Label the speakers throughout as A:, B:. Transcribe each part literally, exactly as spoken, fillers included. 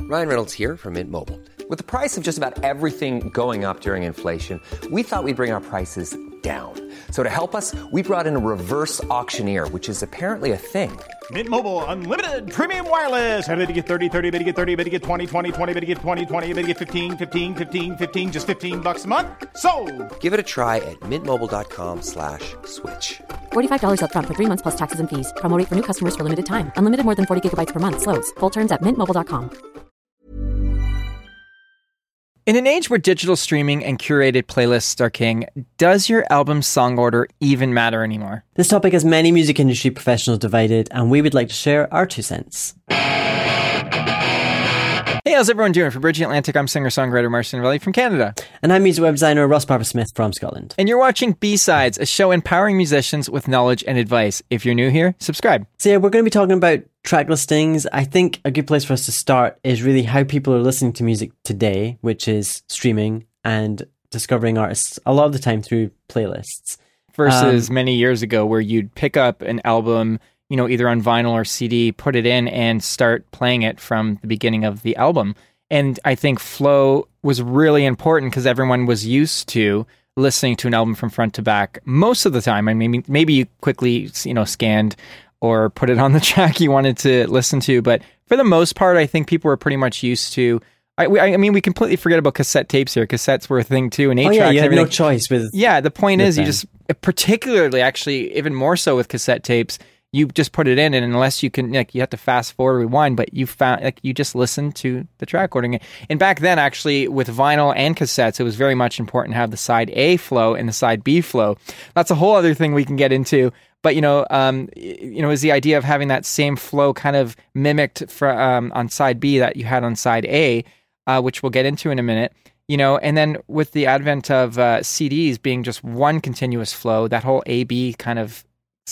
A: Ryan Reynolds here from Mint Mobile. With the price of just about everything going up during inflation, we thought we'd bring our prices down. So to help us, we brought in a reverse auctioneer, which is apparently a thing.
B: Mint Mobile Unlimited Premium Wireless. How to get thirty, thirty, how to get thirty, how to get twenty, twenty, twenty, how to get twenty, twenty, how to get fifteen, fifteen, fifteen, fifteen, just fifteen bucks a month? Sold!
A: Give it a try at mintmobile.com slash switch.
C: forty-five dollars up front for three months plus taxes and fees. Promo rate for new customers for limited time. Unlimited more than forty gigabytes per month. Slows full terms at mint mobile dot com.
D: In an age where digital streaming and curated playlists are king, does your album's song order even matter anymore?
E: This topic has many music industry professionals divided, and we would like to share our two cents.
D: Hey, how's everyone doing? For Bridging Atlantic, I'm singer-songwriter Marcin Novelli from Canada.
E: And I'm music web designer Ross Barber-Smith from Scotland.
D: And you're watching B-Sides, a show empowering musicians with knowledge and advice. If you're new here, subscribe.
E: So yeah, we're going to be talking about track listings. I think a good place for us to start is really how people are listening to music today, which is streaming and discovering artists a lot of the time through playlists.
D: Versus
E: um,
D: many years ago where you'd pick up an album, you know, either on vinyl or C D, put it in and start playing it from the beginning of the album. And I think flow was really important because everyone was used to listening to an album from front to back most of the time. I mean, maybe you quickly, you know, scanned or put it on the track you wanted to listen to. But for the most part, I think people were pretty much used to. I, we, I mean, we completely forget about cassette tapes here. Cassettes were a thing too, and eight tracks.
E: Oh yeah, you had
D: everything.
E: no choice with.
D: Yeah, the point is,
E: them.
D: you just particularly, actually, even more so with cassette tapes. You just put it in, and unless you can, like, you have to fast forward, rewind, but you found, like, you just listen to the track ordering. And back then, actually, with vinyl and cassettes, it was very much important to have the side A flow and the side B flow. That's a whole other thing we can get into. But, you know, um, you know, is the idea of having that same flow kind of mimicked for, um, on side B that you had on side A, uh, which we'll get into in a minute. You know, and then with the advent of uh, C Ds being just one continuous flow, that whole A B kind of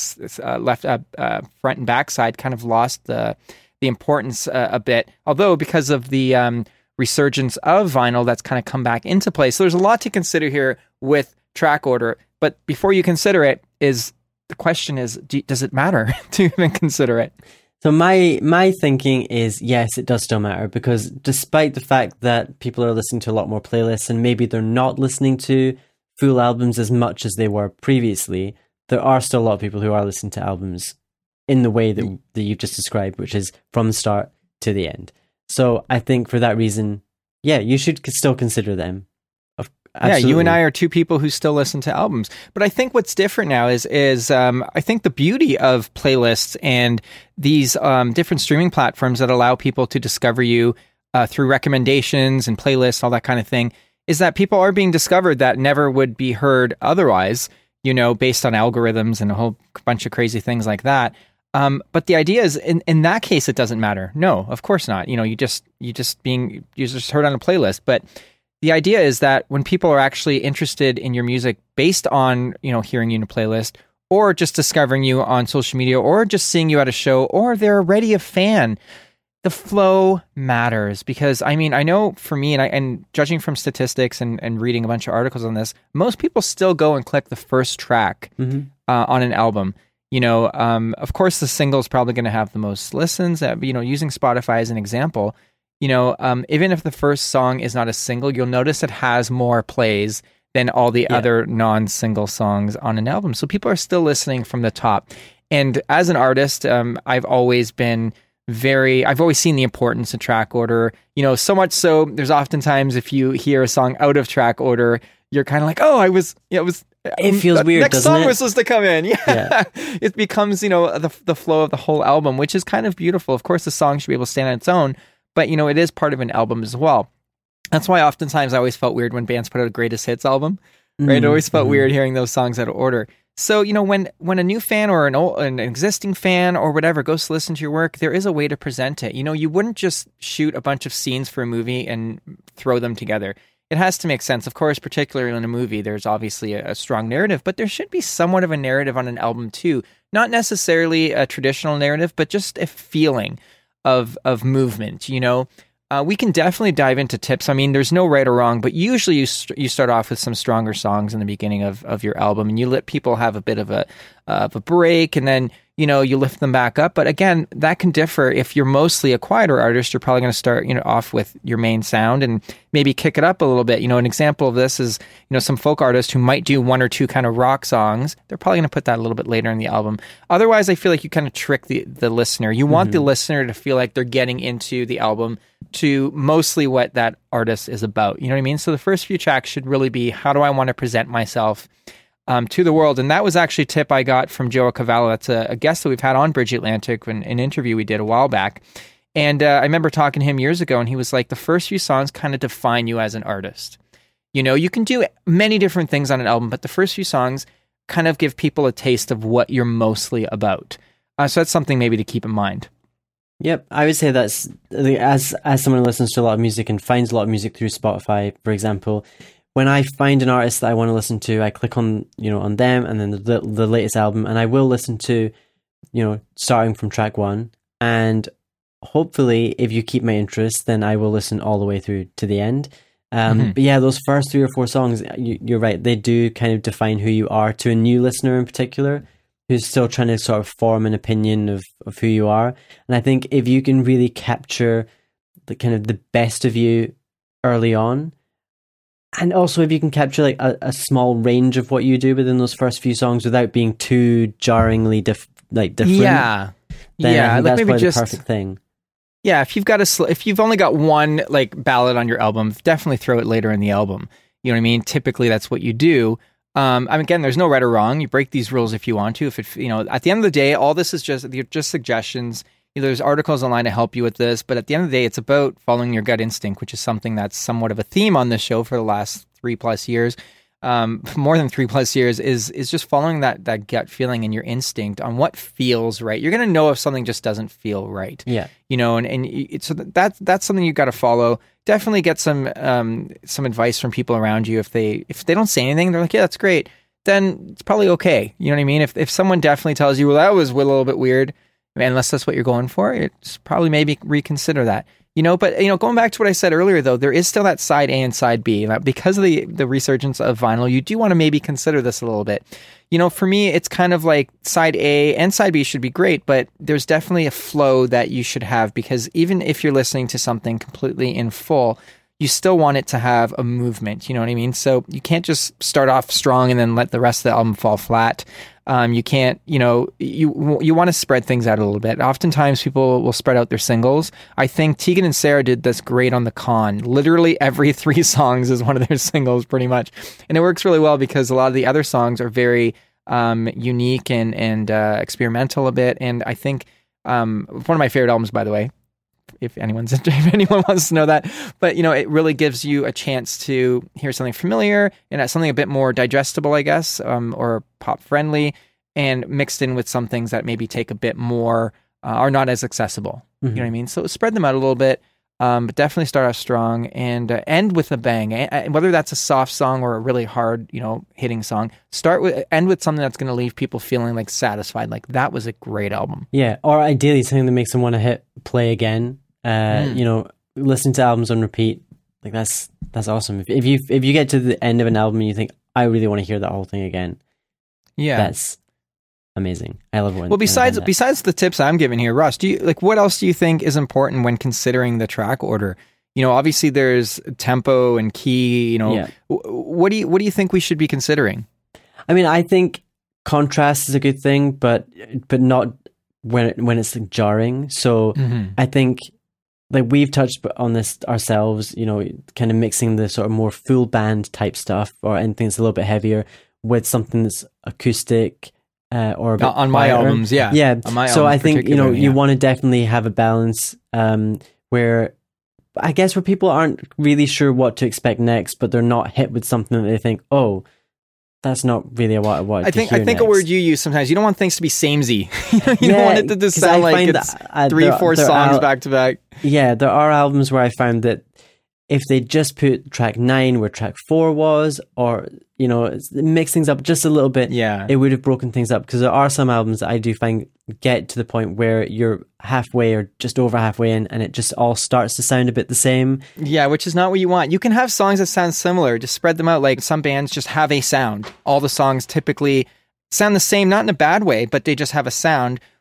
D: Uh, left uh, uh, front and back side kind of lost the the importance uh, a bit. Although because of the um, resurgence of vinyl, that's kind of come back into play. So there's a lot to consider here with track order. But before you consider it, is the question is, do, does it matter to even consider it?
E: So my my thinking is yes, it does still matter, because despite the fact that people are listening to a lot more playlists and maybe they're not listening to full albums as much as they were previously, there are still a lot of people who are listening to albums in the way that, that you've just described, which is from the start to the end. So I think for that reason, yeah, you should still consider them. Absolutely.
D: Yeah, you and I are two people who still listen to albums. But I think what's different now is, is um, I think the beauty of playlists and these um, different streaming platforms that allow people to discover you uh, through recommendations and playlists, all that kind of thing, is that people are being discovered that never would be heard otherwise, you know, based on algorithms and a whole bunch of crazy things like that. Um, but the idea is, in, in that case, it doesn't matter. No, of course not. You know, you just, you just being, you just heard on a playlist. But the idea is that when people are actually interested in your music based on, you know, hearing you in a playlist, or just discovering you on social media, or just seeing you at a show, or they're already a fan, the flow matters. Because, I mean, I know for me, and I, and judging from statistics and, and reading a bunch of articles on this, most people still go and click the first track mm-hmm. uh, on an album. You know, um, of course, the single is probably going to have the most listens. Uh, you know, using Spotify as an example, you know, um, even if the first song is not a single, you'll notice it has more plays than all the yeah. other non-single songs on an album. So people are still listening from the top. And as an artist, um, I've always been very, I've always seen the importance of track order, you know, so much so there's oftentimes if you hear a song out of track order, you're kind of like, oh, I was, you know, it was,
E: it feels weird,
D: next
E: doesn't
D: song
E: it?
D: was supposed to come in. Yeah. yeah. It becomes, you know, the the flow of the whole album, which is kind of beautiful. Of course, the song should be able to stand on its own, but, you know, it is part of an album as well. That's why oftentimes I always felt weird when bands put out a greatest hits album, right? Mm-hmm. It always felt mm-hmm. weird hearing those songs out of order. So, you know, when, when a new fan or an old, an existing fan or whatever goes to listen to your work, there is a way to present it. You know, you wouldn't just shoot a bunch of scenes for a movie and throw them together. It has to make sense. Of course, particularly in a movie, there's obviously a, a strong narrative, but there should be somewhat of a narrative on an album too. Not necessarily a traditional narrative, but just a feeling of of movement, you know? Uh, we can definitely dive into tips. I mean, there's no right or wrong, but usually you st- you start off with some stronger songs in the beginning of, of your album, and you let people have a bit of a uh, of a break, and then you know, you lift them back up. But again, that can differ. If you're mostly a quieter artist, you're probably going to start, you know, off with your main sound and maybe kick it up a little bit. You know, an example of this is, you know, some folk artists who might do one or two kind of rock songs. They're probably going to put that a little bit later in the album. Otherwise, I feel like you kind of trick the, the listener. You want mm-hmm. the listener to feel like they're getting into the album to mostly what that artist is about. You know what I mean? So the first few tracks should really be, how do I want to present myself Um, to the world? And that was actually a tip I got from Joe Cavallo. That's a, a guest that we've had on Bridge Atlantic, in an interview we did a while back. And uh, I remember talking to him years ago, and he was like, the first few songs kind of define you as an artist. You know, you can do many different things on an album, but the first few songs kind of give people a taste of what you're mostly about. Uh, so that's something maybe to keep in mind.
E: Yep, I would say that's, as as someone who listens to a lot of music and finds a lot of music through Spotify, for example, when I find an artist that I want to listen to, I click on, you know, on them and then the the latest album, and I will listen to, you know, starting from track one. And hopefully, if you keep my interest, then I will listen all the way through to the end. Um, mm-hmm. But yeah, those first three or four songs, you, you're right, they do kind of define who you are to a new listener in particular, who's still trying to sort of form an opinion of, of who you are. And I think if you can really capture the kind of the best of you early on, and also if you can capture like a, a small range of what you do within those first few songs without being too jarringly dif- like different,
D: yeah,
E: then
D: yeah,
E: I think
D: like
E: that's
D: maybe
E: probably
D: just
E: the perfect thing.
D: Yeah, if you've got a sl- if you've only got one like ballad on your album, definitely throw it later in the album. You know what I mean? Typically, that's what you do. Um, I mean, again, there's no right or wrong. You break these rules if you want to. If it, you know, at the end of the day, all this is just they're just suggestions. You know, there's articles online to help you with this, but at the end of the day, it's about following your gut instinct, which is something that's somewhat of a theme on this show for the last three plus years. Um, more than three plus years is is just following that that gut feeling and your instinct on what feels right. You're going to know if something just doesn't feel right.
E: Yeah,
D: you know, and and it's so that that's something you got to follow. Definitely get some um some advice from people around you. If they if they don't say anything, they're like, yeah, that's great. Then it's probably okay. You know what I mean? If if someone definitely tells you, well, that was a little bit weird, unless that's what you're going for, it's probably maybe reconsider that. You know, but, you know, going back to what I said earlier, though, there is still that side A and side B. Because of the, the resurgence of vinyl, you do want to maybe consider this a little bit. You know, for me, it's kind of like side A and side B should be great, but there's definitely a flow that you should have, because even if you're listening to something completely in full, you still want it to have a movement. You know what I mean? So you can't just start off strong and then let the rest of the album fall flat. Um, you can't, you know, you you want to spread things out a little bit. Oftentimes people will spread out their singles. I think Tegan and Sara did this great on The Con. Literally every three songs is one of their singles pretty much. And it works really well because a lot of the other songs are very um, unique and, and uh, experimental a bit. And I think um, one of my favorite albums, by the way, if anyone's if anyone wants to know that, but you know, it really gives you a chance to hear something familiar and something a bit more digestible, I guess, um, or pop friendly, and mixed in with some things that maybe take a bit more uh, are not as accessible. Mm-hmm. You know what I mean? So spread them out a little bit, um, but definitely start off strong and uh, end with a bang. And whether that's a soft song or a really hard, you know, hitting song, start with end with something that's going to leave people feeling like satisfied, like that was a great album.
E: Yeah, or ideally something that makes them want to hit play again. Uh, mm. You know, listen to albums on repeat. Like that's that's awesome. If, if you if you get to the end of an album and you think, I really want to hear that whole thing again,
D: yeah,
E: that's amazing. I love when.
D: Well, besides besides the tips I'm giving here, Russ, do you like what else do you think is important when considering the track order? You know, obviously there's tempo and key. You know, yeah. what do you what do you think we should be considering?
E: I mean, I think contrast is a good thing, but but not when it, when it's like jarring. So mm-hmm. I think. Like we've touched on this ourselves, you know, kind of mixing the sort of more full band type stuff or anything that's a little bit heavier with something that's acoustic uh, or a bit
D: on
E: quieter.
D: my albums, yeah,
E: yeah.
D: On my
E: so I think you know
D: yeah.
E: you want to definitely have a balance um, where I guess where people aren't really sure what to expect next, but they're not hit with something that they think, oh, that's not really what I want
D: I think
E: to hear
D: I think
E: next.
D: a word you use sometimes, you don't want things to be samey. you
E: yeah,
D: don't want it to just sound like it's
E: that, uh,
D: three or four
E: there
D: songs
E: are,
D: back to back.
E: Yeah, there are albums where I found that if they just put track nine where track four was, or, you know, mix things up just a little bit,
D: yeah.
E: it would have broken things up. Because there are some albums that I do find get to the point where you're halfway or just over halfway in and it just all starts to sound a bit the same.
D: Yeah, which is not what you want. You can have songs that sound similar, just spread them out. Like some bands just have a sound. All the songs typically sound the same, not in a bad way, but they just have a sound.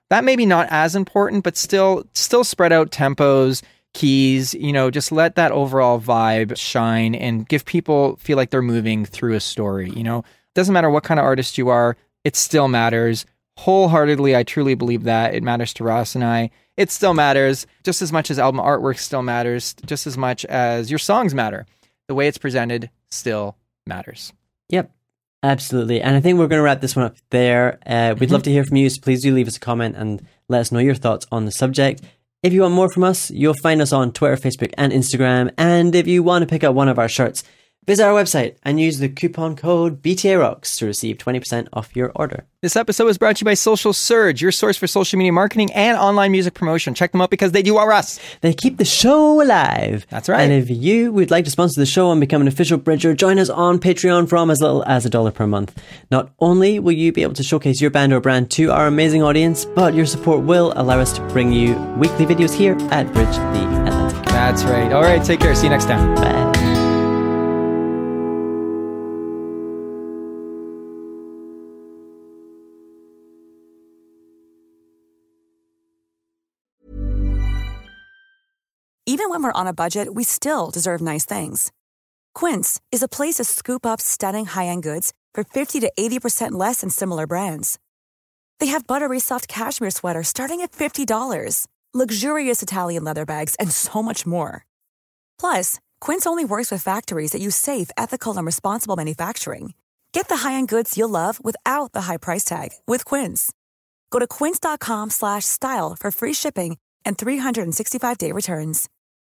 D: that may be not as important, but still, still spread out tempos, keys, you know, just let that overall vibe shine and give people feel like they're moving through a story. You know, doesn't matter what kind of artist you are, it still matters. Wholeheartedly, I truly believe that. It matters to Ross and I. It still matters just as much as album artwork still matters, just as much as your songs matter. The way it's presented still matters.
E: Yep, absolutely. And I think we're going to wrap this one up there. Uh, we'd mm-hmm. love to hear from you, so please do leave us a comment and let us know your thoughts on the subject. If you want more from us, you'll find us on Twitter, Facebook, and Instagram. And if you want to pick up one of our shirts, visit our website and use the coupon code B T A Rocks to receive twenty percent off your order.
D: This episode was brought to you by Social Surge, your source for social media marketing and online music promotion. Check them out because they do our us.
E: They keep the show alive.
D: That's right.
E: And if you would like to sponsor the show and become an official Bridger, join us on Patreon from as little as a dollar per month. Not only will you be able to showcase your band or brand to our amazing audience, but your support will allow us to bring you weekly videos here at Bridge the Atlantic.
D: That's right. All right, take care. See you next time.
E: Bye.
F: Even when we're on a budget, we still deserve nice things. Quince is a place to scoop up stunning high-end goods for fifty to eighty percent less than similar brands. They have buttery soft cashmere sweaters starting at fifty dollars, luxurious Italian leather bags, and so much more. Plus, Quince only works with factories that use safe, ethical, and responsible manufacturing. Get the high-end goods you'll love without the high price tag with Quince. Go to quince.com slash style for free shipping and three sixty-five day returns.